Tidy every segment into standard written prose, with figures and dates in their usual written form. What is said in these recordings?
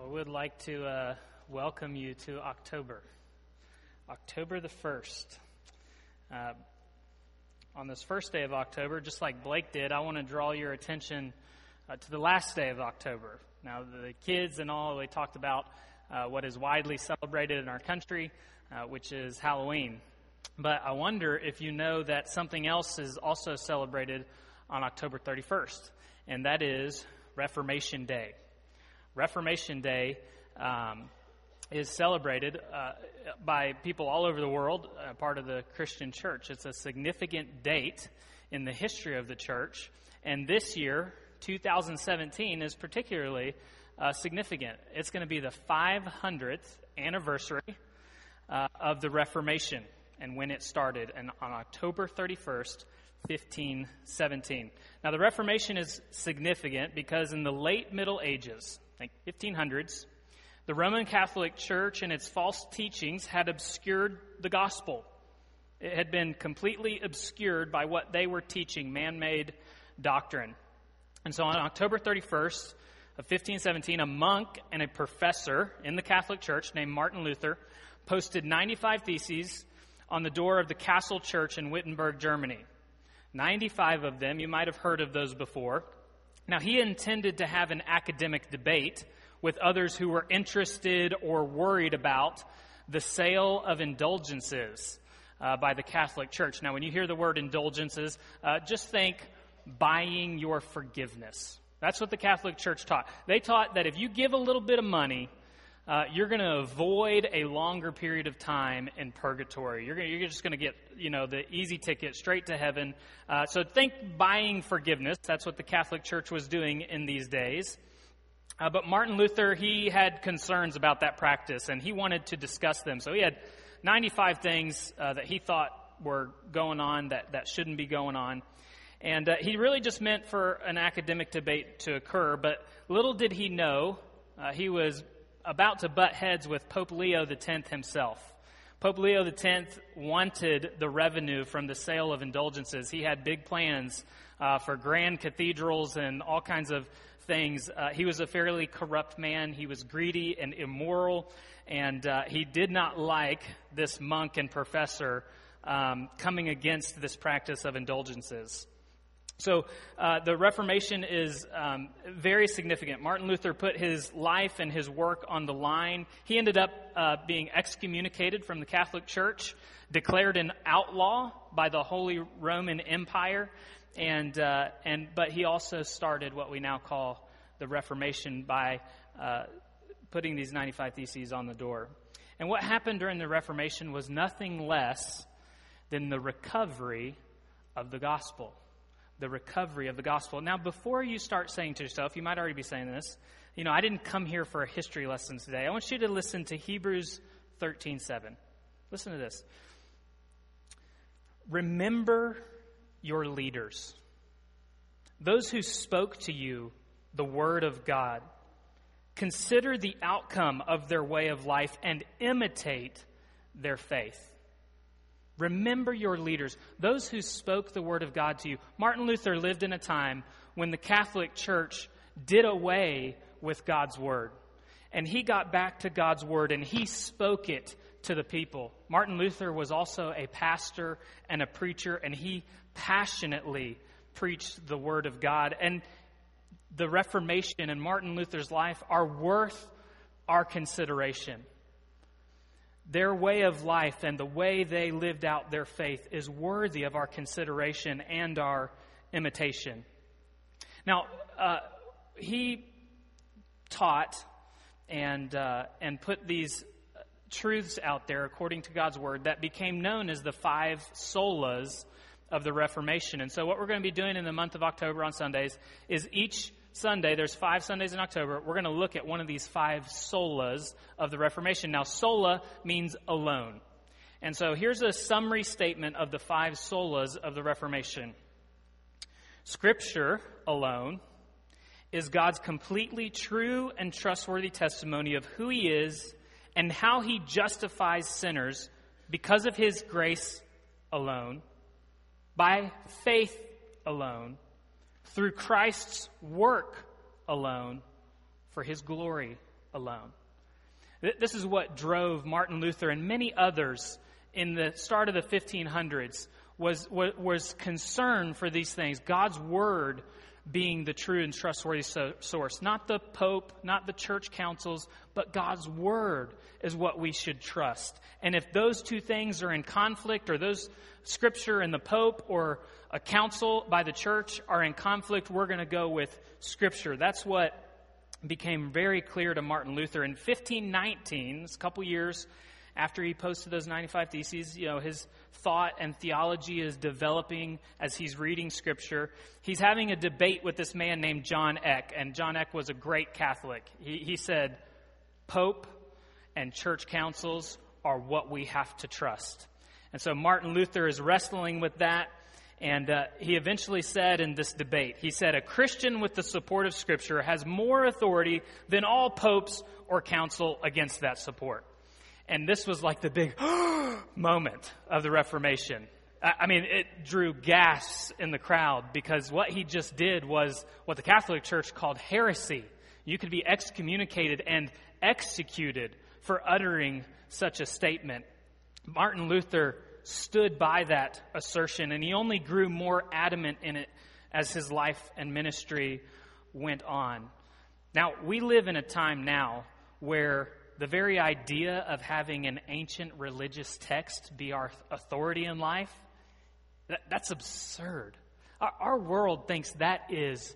I would like to welcome you to October the 1st. On this first day of October, just like Blake did, I want to draw your attention to the last day of October. Now, the kids and all, they talked about what is widely celebrated in our country, which is Halloween. But I wonder if you know that something else is also celebrated on October 31st, and that is Reformation Day. Reformation Day is celebrated by people all over the world, part of the Christian church. It's a significant date in the history of the church, and this year, 2017, is particularly significant. It's going to be the 500th anniversary of the Reformation and when it started, and on October 31st, 1517. Now, the Reformation is significant because in the late Middle Ages, like 1500s, the Roman Catholic Church and its false teachings had obscured the gospel. It had been completely obscured by what they were teaching, man-made doctrine. And so on October 31st of 1517, a monk and a professor in the Catholic Church named Martin Luther posted 95 theses on the door of the Castle Church in Wittenberg, Germany. 95 of them, you might have heard of those before. Now, he intended to have an academic debate with others who were interested or worried about the sale of indulgences by the Catholic Church. Now, when you hear the word indulgences, just think buying your forgiveness. That's what the Catholic Church taught. They taught that if you give a little bit of money, you're going to avoid a longer period of time in purgatory. You're just going to get, the easy ticket straight to heaven. So think buying forgiveness. That's what the Catholic Church was doing in these days. But Martin Luther, he had concerns about that practice, and he wanted to discuss them. So he had 95 things that he thought were going on that shouldn't be going on. And he really just meant for an academic debate to occur, but little did he know he was about to butt heads with Pope Leo X himself. Pope Leo X wanted the revenue from the sale of indulgences. He had big plans for grand cathedrals and all kinds of things. He was a fairly corrupt man. He was greedy and immoral, and he did not like this monk and professor coming against this practice of indulgences. So the Reformation is very significant. Martin Luther put his life and his work on the line. He ended up being excommunicated from the Catholic Church, declared an outlaw by the Holy Roman Empire, but he also started what we now call the Reformation by putting these 95 theses on the door. And what happened during the Reformation was nothing less than the recovery of the gospel. The recovery of the gospel. Now, before you start saying to yourself, you might already be saying this, I didn't come here for a history lesson today. I want you to listen to Hebrews 13:7. Listen to this. Remember your leaders, those who spoke to you the word of God. Consider the outcome of their way of life and imitate their faith. Remember your leaders, those who spoke the word of God to you. Martin Luther lived in a time when the Catholic Church did away with God's word. And he got back to God's word and he spoke it to the people. Martin Luther was also a pastor and a preacher, and he passionately preached the word of God. And the Reformation and Martin Luther's life are worth our consideration. Their way of life and the way they lived out their faith is worthy of our consideration and our imitation. Now, he taught and put these truths out there according to God's word that became known as the 5 solas of the Reformation. And so what we're going to be doing in the month of October on Sundays is each Sunday, there's 5 Sundays in October, we're going to look at one of these 5 solas of the Reformation. Now, sola means alone. And so here's a summary statement of the 5 solas of the Reformation. Scripture alone is God's completely true and trustworthy testimony of who He is and how He justifies sinners because of His grace alone, by faith alone, through Christ's work alone, for His glory alone. This is what drove Martin Luther and many others in the start of the 1500s was concern for these things. God's Word being the true and trustworthy source. Not the Pope, not the church councils, but God's Word is what we should trust. And if those two things are in conflict, or those Scripture and the Pope or a council by the church are in conflict, we're going to go with Scripture. That's what became very clear to Martin Luther. In 1519, a couple years after he posted those 95 Theses, his thought and theology is developing as he's reading Scripture. He's having a debate with this man named John Eck, and John Eck was a great Catholic. He said, Pope and church councils are what we have to trust. And so Martin Luther is wrestling with that, and he eventually said in this debate, he said, a Christian with the support of Scripture has more authority than all popes or council against that support. And this was like the big moment of the Reformation. I mean, it drew gasps in the crowd, because what he just did was what the Catholic Church called heresy. You could be excommunicated and executed for uttering such a statement. Martin Luther stood by that assertion, and he only grew more adamant in it as his life and ministry went on. Now, we live in a time now where the very idea of having an ancient religious text be our authority in life, that's absurd. Our world thinks that is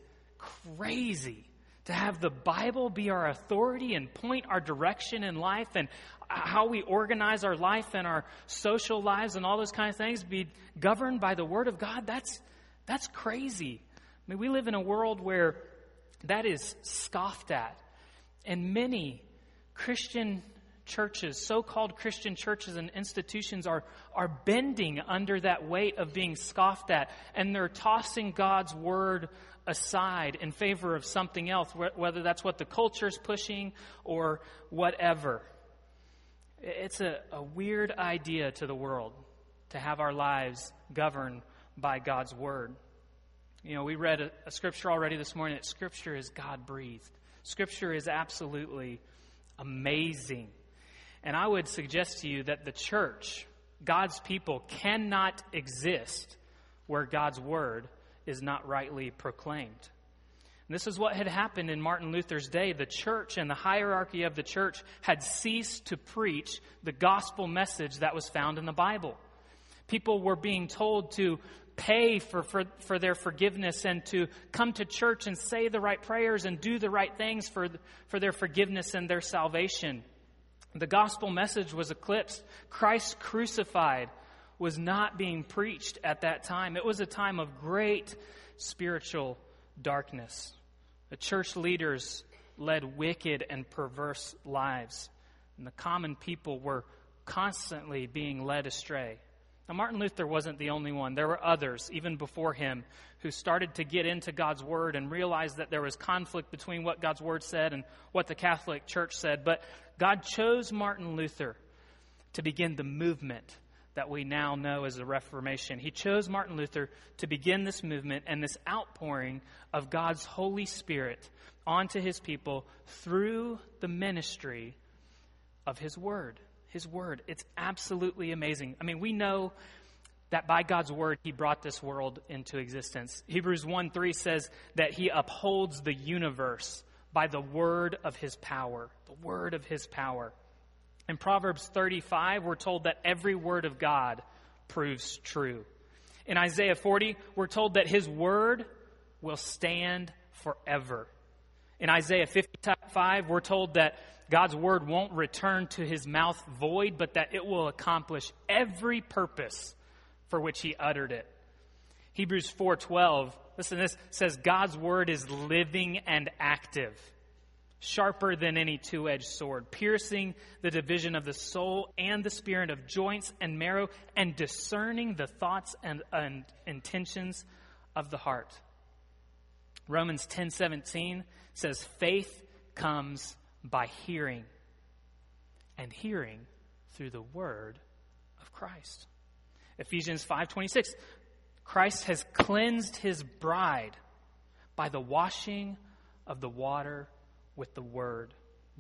crazy, to have the Bible be our authority and point our direction in life, and how we organize our life and our social lives and all those kind of things be governed by the Word of God. That's crazy. I mean, we live in a world where that is scoffed at. And many Christian churches, so-called Christian churches and institutions are bending under that weight of being scoffed at, and they're tossing God's Word aside in favor of something else, whether that's what the culture's pushing or whatever. It's a weird idea to the world to have our lives governed by God's Word. We read a scripture already this morning that Scripture is God-breathed. Scripture is absolutely amazing. And I would suggest to you that the church, God's people, cannot exist where God's Word is not rightly proclaimed. And this is what had happened in Martin Luther's day. The church and the hierarchy of the church had ceased to preach the gospel message that was found in the Bible. People were being told to pay for their forgiveness and to come to church and say the right prayers and do the right things for their forgiveness and their salvation. The gospel message was eclipsed. Christ crucified was not being preached at that time. It was a time of great spiritual darkness. The church leaders led wicked and perverse lives, and the common people were constantly being led astray. Now, Martin Luther wasn't the only one. There were others, even before him, who started to get into God's Word and realized that there was conflict between what God's Word said and what the Catholic Church said. But God chose Martin Luther to begin the movement that we now know as the Reformation. He chose Martin Luther to begin this movement and this outpouring of God's Holy Spirit onto His people through the ministry of His Word. His Word. It's absolutely amazing. I mean, we know that by God's Word, He brought this world into existence. Hebrews 1:3 says that He upholds the universe by the word of His power. The word of His power. In Proverbs 35, we're told that every word of God proves true. In Isaiah 40, we're told that His Word will stand forever. In Isaiah 55, we're told that God's Word won't return to His mouth void, but that it will accomplish every purpose for which He uttered it. Hebrews 4:12, listen to this, says God's Word is living and active, sharper than any two-edged sword, piercing the division of the soul and the spirit, of joints and marrow, and discerning the thoughts and intentions of the heart. Romans 10:17 says faith comes by hearing, and hearing through the word of Christ. Ephesians 5:26, Christ has cleansed His bride by the washing of the water with the word,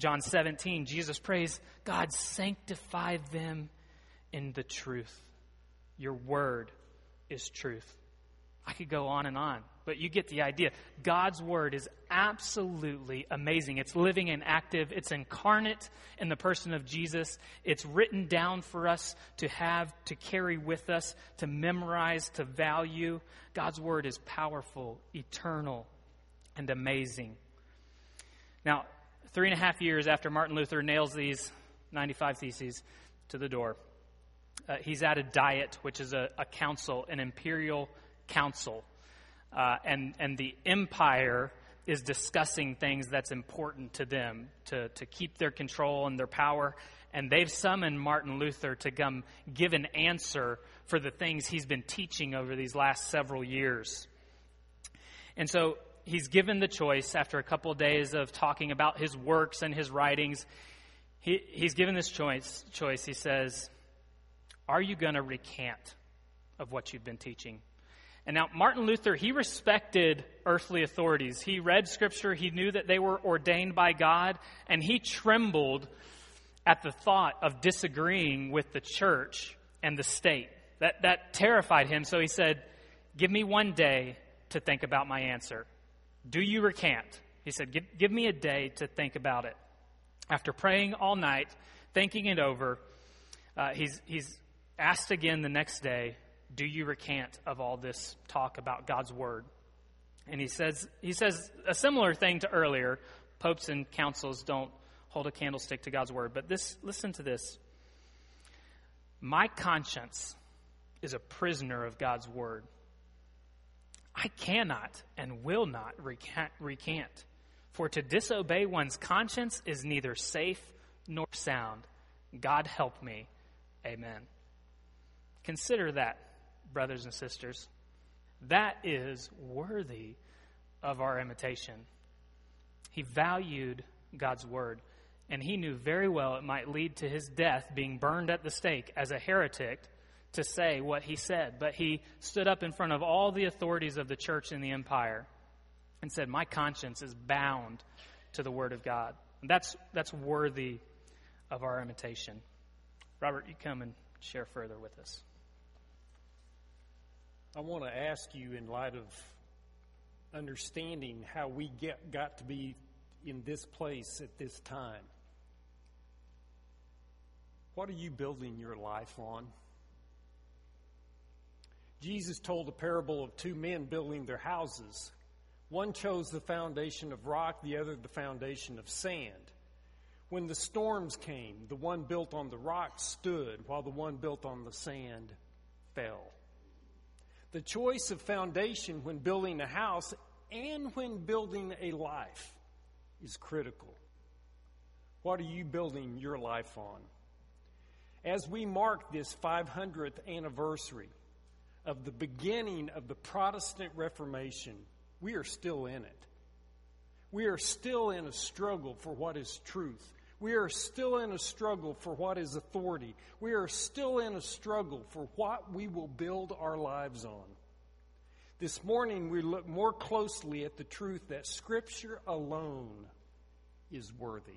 John 17, Jesus prays, God, sanctify them in the truth. Your word is truth. I could go on, but you get the idea. God's word is absolutely amazing. It's living and active. It's incarnate in the person of Jesus. It's written down for us to have, to carry with us, to memorize, to value. God's word is powerful, eternal, and amazing. Now, 3.5 years after Martin Luther nails these 95 Theses to the door, he's at a diet, which is a council, an imperial council. And the empire is discussing things that's important to them to keep their control and their power. And they've summoned Martin Luther to come give an answer for the things he's been teaching over these last several years. And so he's given the choice after a couple of days of talking about his works and his writings. He's given this choice. He says, are you going to recant of what you've been teaching? And now Martin Luther, he respected earthly authorities. He read Scripture. He knew that they were ordained by God. And he trembled at the thought of disagreeing with the church and the state. That terrified him. So he said, give me one day to think about my answer. Do you recant? He said, give me a day to think about it. After praying all night, thinking it over, he's asked again the next day, do you recant of all this talk about God's word? And he says a similar thing to earlier. Popes and councils don't hold a candlestick to God's word. But listen to this. My conscience is a prisoner of God's word. I cannot and will not recant. For to disobey one's conscience is neither safe nor sound. God help me. Amen. Consider that, brothers and sisters. That is worthy of our imitation. He valued God's word, and he knew very well it might lead to his death, being burned at the stake as a heretic, to say what he said. But he stood up in front of all the authorities of the church and the empire and said, my conscience is bound to the word of God. And that's worthy of our imitation. Robert, you come and share further with us. I want to ask you, in light of understanding how we got to be in this place at this time, what are you building your life on? Jesus told a parable of two men building their houses. One chose the foundation of rock, the other the foundation of sand. When the storms came, the one built on the rock stood, while the one built on the sand fell. The choice of foundation when building a house and when building a life is critical. What are you building your life on? As we mark this 500th anniversary of the beginning of the Protestant Reformation, we are still in it. We are still in a struggle for what is truth. We are still in a struggle for what is authority. We are still in a struggle for what we will build our lives on. This morning, we look more closely at the truth that Scripture alone is worthy.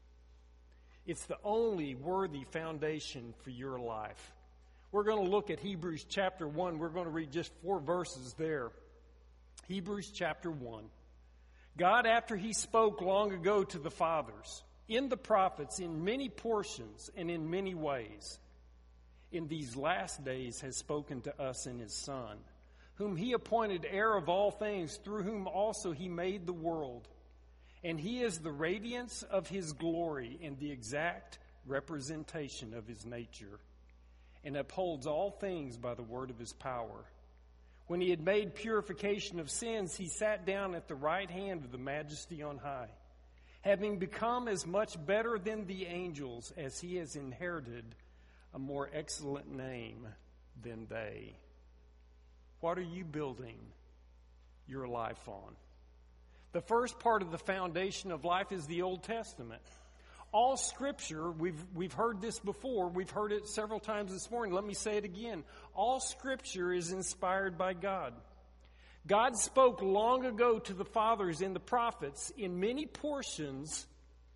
It's the only worthy foundation for your life. We're going to look at Hebrews chapter 1. We're going to read just 4 verses there. Hebrews chapter 1. God, after he spoke long ago to the fathers, in the prophets, in many portions and in many ways, in these last days has spoken to us in his Son, whom he appointed heir of all things, through whom also he made the world. And he is the radiance of his glory and the exact representation of his nature, and upholds all things by the word of his power. When he had made purification of sins, he sat down at the right hand of the Majesty on high, having become as much better than the angels, as he has inherited a more excellent name than they. What are you building your life on? The first part of the foundation of life is the Old Testament. All Scripture, we've heard this before. We've heard it several times this morning. Let me say it again. All Scripture is inspired by God. God spoke long ago to the fathers and the prophets in many portions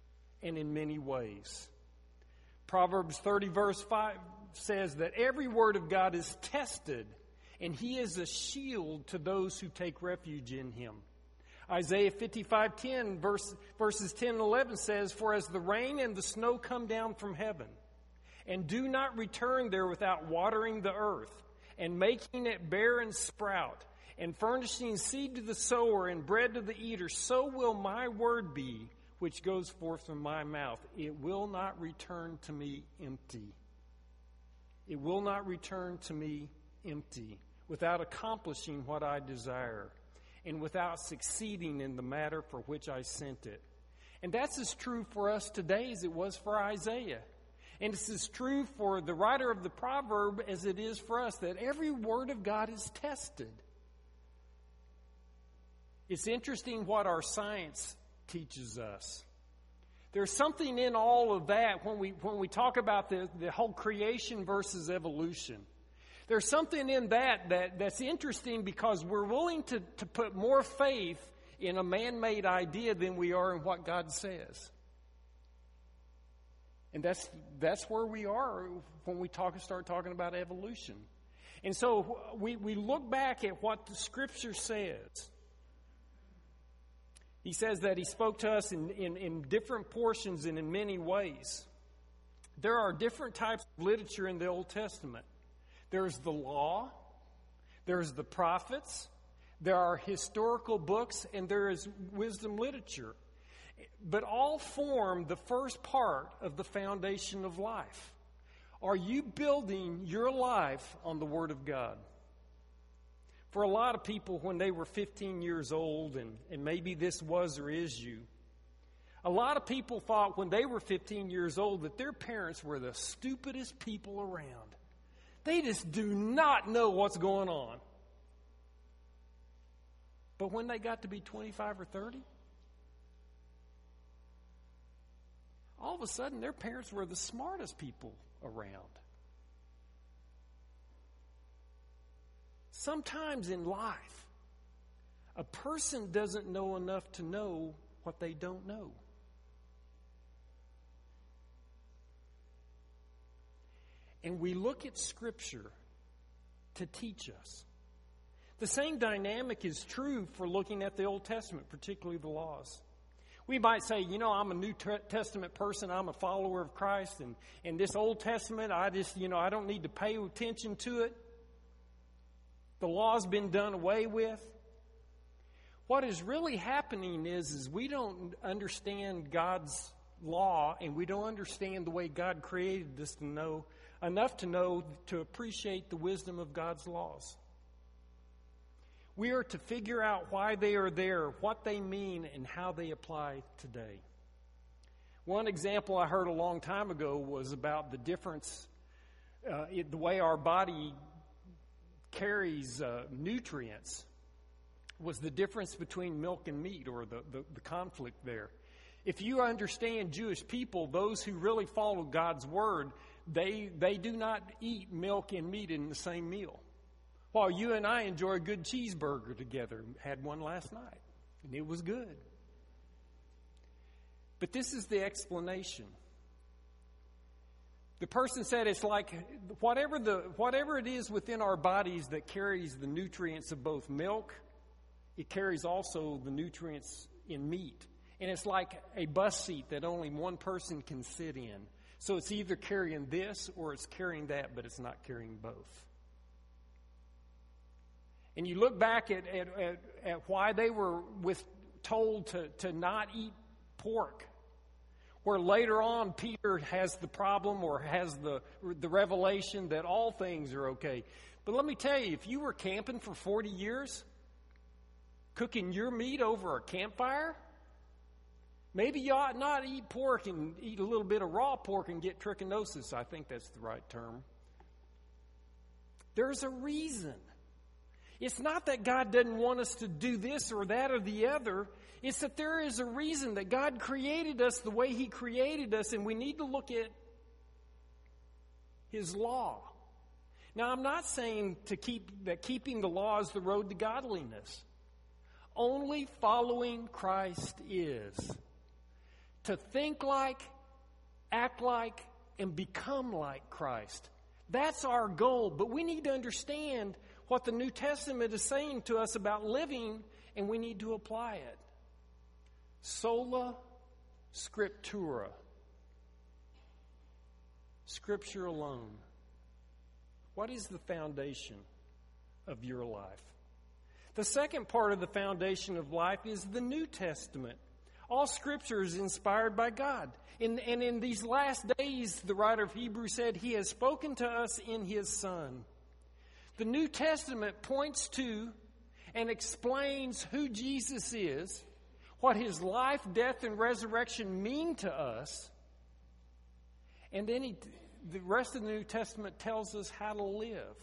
and in many ways. Proverbs 30 verse 5 says that every word of God is tested, and he is a shield to those who take refuge in him. Isaiah 55:10 verses 10 and 11 says, "For as the rain and the snow come down from heaven, and do not return there without watering the earth, and making it bear and sprout, and furnishing seed to the sower and bread to the eater, so will my word be, which goes forth from my mouth. It will not return to me empty." It will not return to me empty, without accomplishing what I desire, and without succeeding in the matter for which I sent it. And that's as true for us today as it was for Isaiah. And it's as true for the writer of the proverb as it is for us, that every word of God is tested. It's interesting what our science teaches us. There's something in all of that when we talk about the whole creation versus evolution. There's something in that's interesting, because we're willing to put more faith in a man-made idea than we are in what God says. And that's where we are when we start talking about evolution. And so we look back at what the Scripture says. He says that he spoke to us in different portions and in many ways. There are different types of literature in the Old Testament. There's the law, there's the prophets, there are historical books, and there is wisdom literature. But all form the first part of the foundation of life. Are you building your life on the Word of God? For a lot of people, when they were 15 years old, and maybe this was or is you, a lot of people thought when they were 15 years old that their parents were the stupidest people around. They just do not know what's going on. But when they got to be 25 or 30, all of a sudden their parents were the smartest people around. Sometimes in life, a person doesn't know enough to know what they don't know. And we look at Scripture to teach us. The same dynamic is true for looking at the Old Testament, particularly the laws. We might say, I'm a New Testament person, I'm a follower of Christ, and this Old Testament, I don't need to pay attention to it. The law's been done away with. What is really happening is we don't understand God's law, and we don't understand the way God created us enough to appreciate the wisdom of God's laws. We are to figure out why they are there, what they mean, and how they apply today. One example I heard a long time ago was about the difference, the way our body carries nutrients, was the difference between milk and meat, or the conflict there. If you understand Jewish people, those who really follow God's word, they do not eat milk and meat in the same meal. While you and I enjoy a good cheeseburger together, had one last night, and it was good. But this is the explanation. The person said it's like whatever it is within our bodies that carries the nutrients of both milk, it carries also the nutrients in meat. And it's like a bus seat that only one person can sit in. So it's either carrying this or it's carrying that, but it's not carrying both. And you look back at why they were told to not eat pork, where later on Peter has the problem, or has the revelation that all things are okay. But let me tell you, if you were camping for 40 years, cooking your meat over a campfire, maybe you ought not eat pork and eat a little bit of raw pork and get trichinosis. I think that's the right term. There's a reason. It's not that God doesn't want us to do this or that or the other. It's that there is a reason that God created us the way He created us, and we need to look at His law. Now, I'm not saying that keeping the law is the road to godliness. Only following Christ is. to think like, act like, and become like Christ. That's our goal, but we need to understand what the New Testament is saying to us about living, and we need to apply it. Sola Scriptura. Scripture alone. What is the foundation of your life? The second part of the foundation of life is the New Testament. All Scripture is inspired by God. And in these last days, the writer of Hebrews said, He has spoken to us in His Son. The New Testament points to and explains who Jesus is, what His life, death, and resurrection mean to us. And then the rest of the New Testament tells us how to live.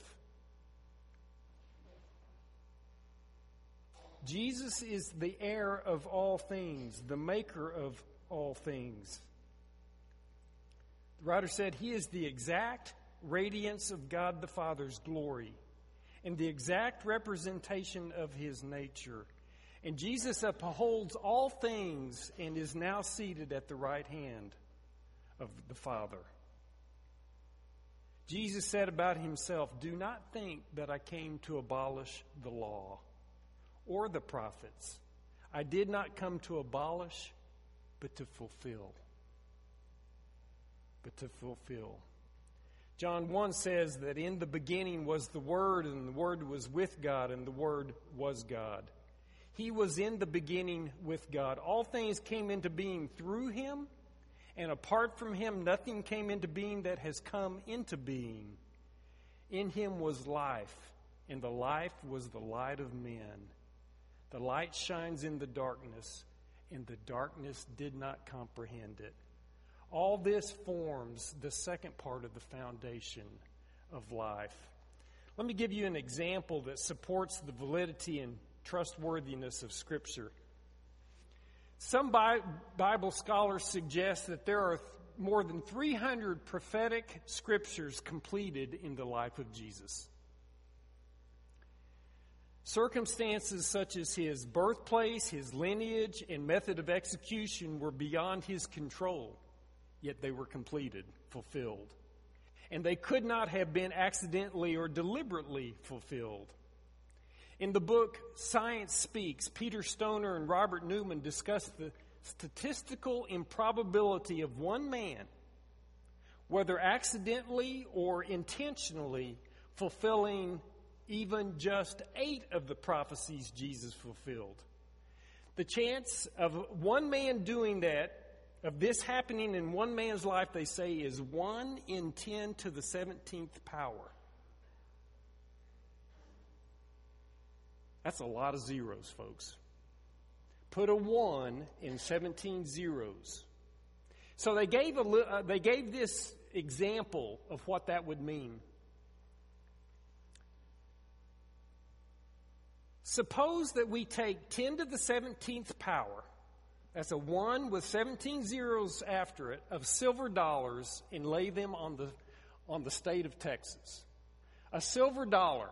Jesus is the heir of all things, the maker of all things. The writer said He is the exact radiance of God the Father's glory and the exact representation of His nature. And Jesus upholds all things and is now seated at the right hand of the Father. Jesus said about Himself, "Do not think that I came to abolish the law or the prophets. I did not come to abolish, but to fulfill." But to fulfill. John 1 says that in the beginning was the Word, and the Word was with God, and the Word was God. He was in the beginning with God. All things came into being through Him, and apart from Him, nothing came into being that has come into being. In Him was life, and the life was the light of men. The light shines in the darkness, and the darkness did not comprehend it. All this forms the second part of the foundation of life. Let me give you an example that supports the validity and trustworthiness of Scripture. Some Bible scholars suggest that there are more than 300 prophetic scriptures completed in the life of Jesus. Circumstances such as His birthplace, His lineage, and method of execution were beyond His control, yet they were completed, fulfilled. And they could not have been accidentally or deliberately fulfilled. In the book Science Speaks, Peter Stoner and Robert Newman discuss the statistical improbability of one man, whether accidentally or intentionally, fulfilling even just 8 of the prophecies Jesus fulfilled. The chance of one man doing that, of this happening in one man's life, they say, is 1 in 10 to the 17th power. That's a lot of zeros, folks. Put a 1 in 17 zeros. So they gave this example of what that would mean. Suppose that we take 10 to the 17th power, that's a 1 with 17 zeros after it, of silver dollars, and lay them on the state of Texas. A silver dollar.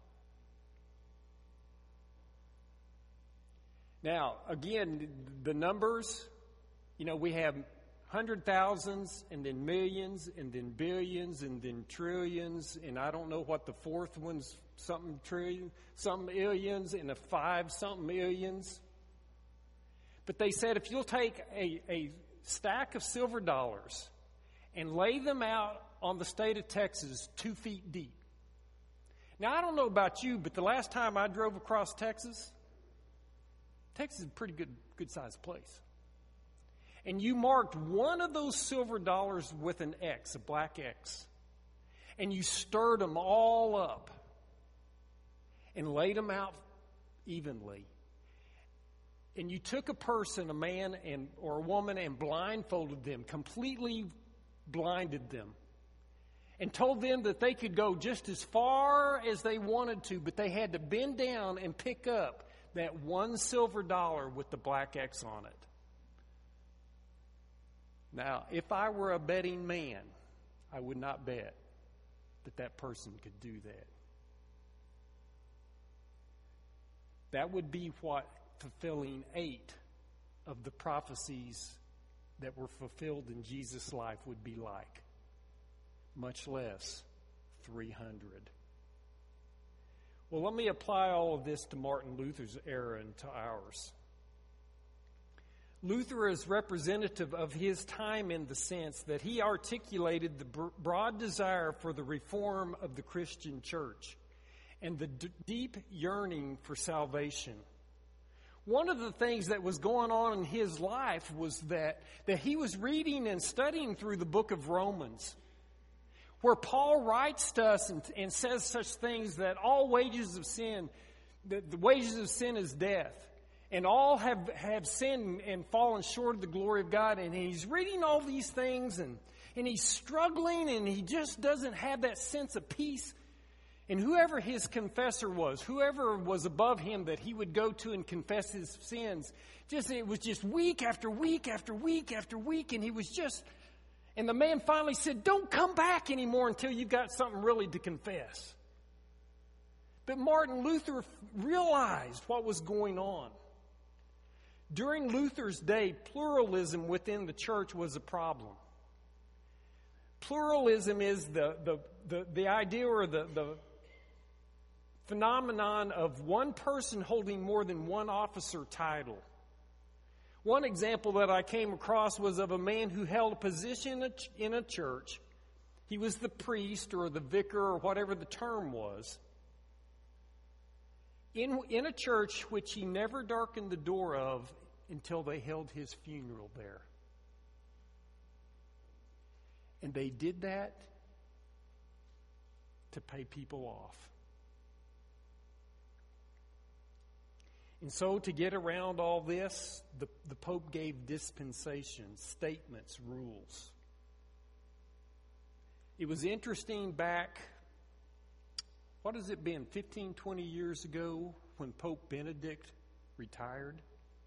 Now, again, the numbers, we have 100,000s, and then millions, and then billions, and then trillions, and I don't know what the fourth one's, something trillion, something millions, and a 5-something millions. But they said if you'll take a stack of silver dollars and lay them out on the state of Texas 2 feet deep. Now, I don't know about you, but the last time I drove across Texas is a pretty good-sized place. And you marked one of those silver dollars with an X, a black X, and you stirred them all up and laid them out evenly. And you took a person, a man or a woman, and blindfolded them, completely blinded them, and told them that they could go just as far as they wanted to, but they had to bend down and pick up that one silver dollar with the black X on it. Now, if I were a betting man, I would not bet that person could do that. That would be what fulfilling 8 of the prophecies that were fulfilled in Jesus' life would be like, much less 300. Well, let me apply all of this to Martin Luther's era and to ours. Luther is representative of his time in the sense that he articulated the broad desire for the reform of the Christian church and the deep yearning for salvation. One of the things that was going on in his life was that he was reading and studying through the book of Romans, where Paul writes to us and says such things that all wages of sin, the wages of sin is death. And all have sinned and fallen short of the glory of God. And he's reading all these things and he's struggling and he just doesn't have that sense of peace. And whoever his confessor was, whoever was above him that he would go to and confess his sins, it was just week after week after week after week. And and the man finally said, "Don't come back anymore until you've got something really to confess." But Martin Luther realized what was going on. During Luther's day, pluralism within the church was a problem. Pluralism is the idea or the phenomenon of one person holding more than one office or title. One example that I came across was of a man who held a position in a church. He was the priest or the vicar or whatever the term was. In a church which he never darkened the door of until they held his funeral there. And they did that to pay people off. And so to get around all this, the Pope gave dispensations, statements, rules. It was interesting back, what has it been, 15, 20 years ago when Pope Benedict retired?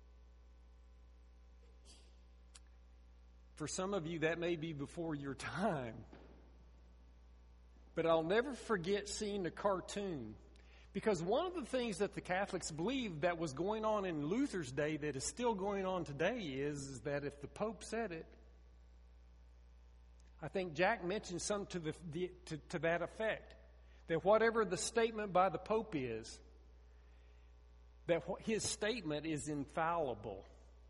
For some of you, that may be before your time. But I'll never forget seeing a cartoon. Because one of the things that the Catholics believed that was going on in Luther's day that is still going on today is that if the Pope said it, I think Jack mentioned something to that effect, that whatever the statement by the Pope is, that his statement is infallible.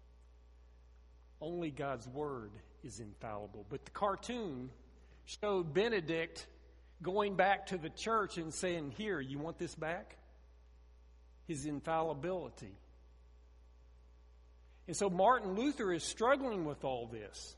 Only God's Word is infallible. But the cartoon showed Benedict going back to the church and saying, "Here, you want this back?" His infallibility. And so Martin Luther is struggling with all this.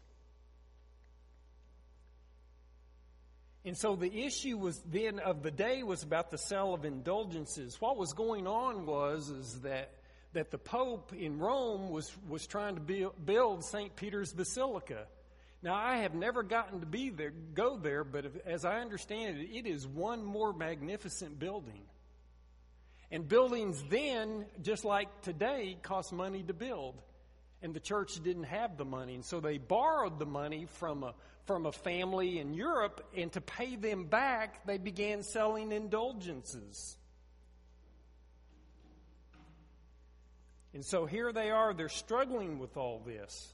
And so the issue was then of the day was about the sale of indulgences. What was going on was that the Pope in Rome was trying to build St. Peter's Basilica. Now, I have never gotten to go there, but as I understand it, it is one more magnificent building. And buildings then, just like today, cost money to build. And the church didn't have the money. And so they borrowed the money from a family in Europe, and to pay them back, they began selling indulgences. And so here they are, they're struggling with all this.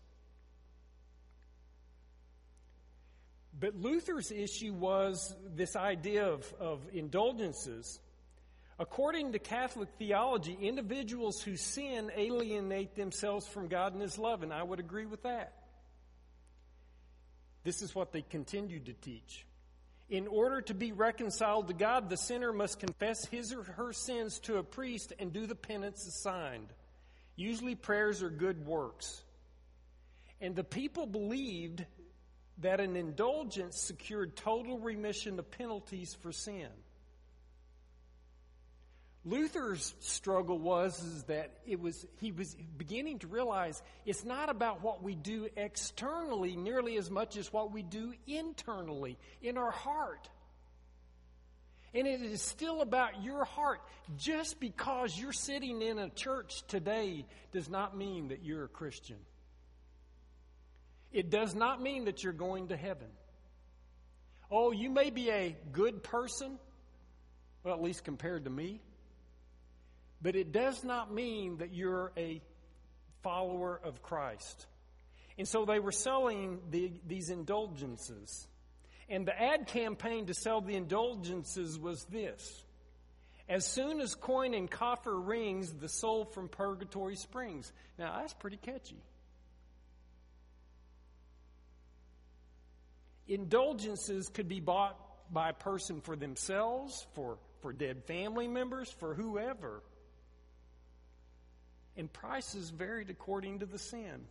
But Luther's issue was this idea of indulgences. According to Catholic theology, individuals who sin alienate themselves from God and His love, and I would agree with that. This is what they continued to teach. In order to be reconciled to God, the sinner must confess his or her sins to a priest and do the penance assigned. Usually prayers are good works. And the people believed that an indulgence secured total remission of penalties for sin. Luther's struggle was that he was beginning to realize it's not about what we do externally nearly as much as what we do internally in our heart. And it is still about your heart. Just because you're sitting in a church today does not mean that you're a Christian. It does not mean that you're going to heaven. Oh, you may be a good person, well, at least compared to me, but it does not mean that you're a follower of Christ. And so they were selling these indulgences. And the ad campaign to sell the indulgences was this: as soon as coin and coffer rings, the soul from purgatory springs. Now, that's pretty catchy. Indulgences could be bought by a person for themselves, for dead family members, for whoever. And prices varied according to the sin.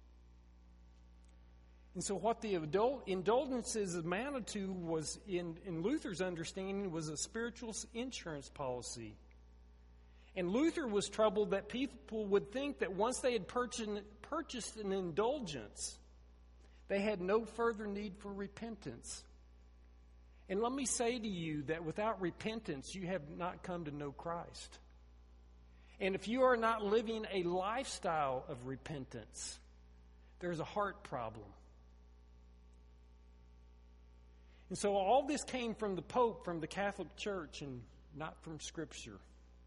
And so what the indulgences amounted to was, in Luther's understanding, was a spiritual insurance policy. And Luther was troubled that people would think that once they had purchased an indulgence, they had no further need for repentance. And let me say to you that without repentance, you have not come to know Christ. And if you are not living a lifestyle of repentance, there's a heart problem. And so all this came from the Pope, from the Catholic Church, and not from Scripture.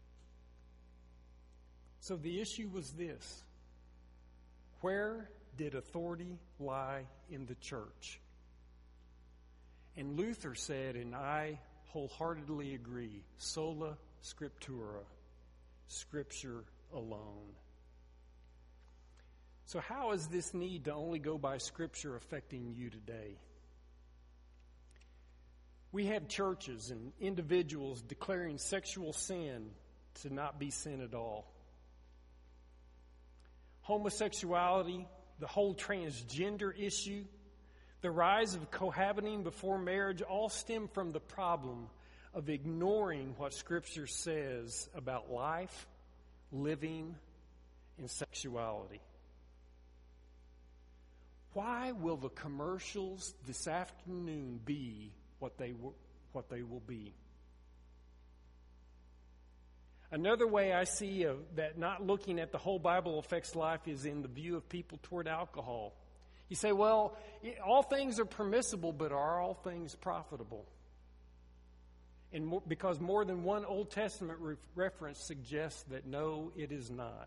So the issue was this: where did authority lie in the church? And Luther said, and I wholeheartedly agree, sola scriptura, Scripture alone. So how is this need to only go by Scripture affecting you today? We have churches and individuals declaring sexual sin to not be sin at all. Homosexuality, the whole transgender issue, the rise of cohabiting before marriage all stem from the problem of ignoring what Scripture says about life, living, and sexuality. Why will the commercials this afternoon be what they will be? Another way I see that not looking at the whole Bible affects life is in the view of people toward alcohol. You say, well, all things are permissible, but are all things profitable? And because more than one Old Testament reference suggests that no, it is not.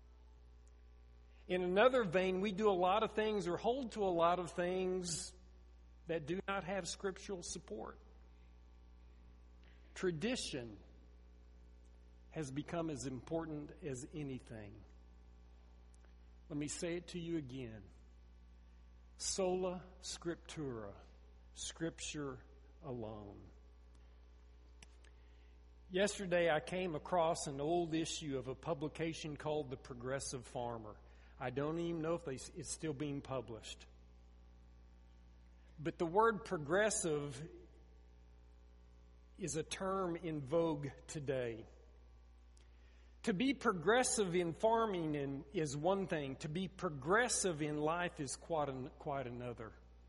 In another vein, we do a lot of things or hold to a lot of things that do not have scriptural support. Tradition has become as important as anything. Let me say it to you again. Sola scriptura, Scripture alone. Yesterday I came across an old issue of a publication called The Progressive Farmer. I don't even know if it's still being published. But the word progressive is a term in vogue today. To be progressive in farming is one thing. To be progressive in life is quite another.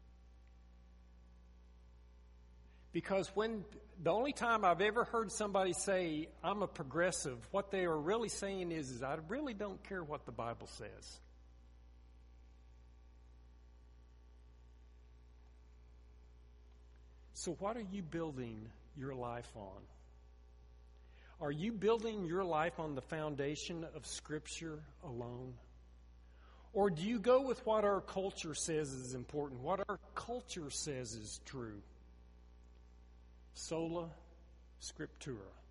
Because the only time I've ever heard somebody say, I'm a progressive, what they are really saying is I really don't care what the Bible says. So what are you building your life on? Are you building your life on the foundation of Scripture alone? Or do you go with what our culture says is important, what our culture says is true? Sola Scriptura.